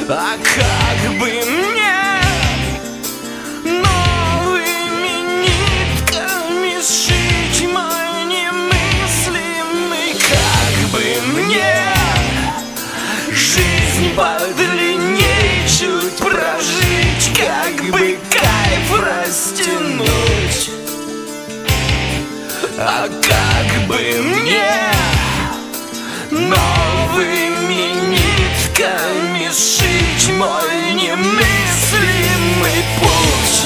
А как бы мне новыми нитками сшить мой немыслимый? Как бы мне жизнь подлиннее чуть прожить? Как бы кайф растянуть? А как бы мне новыми нитками сшить мой немыслимый путь?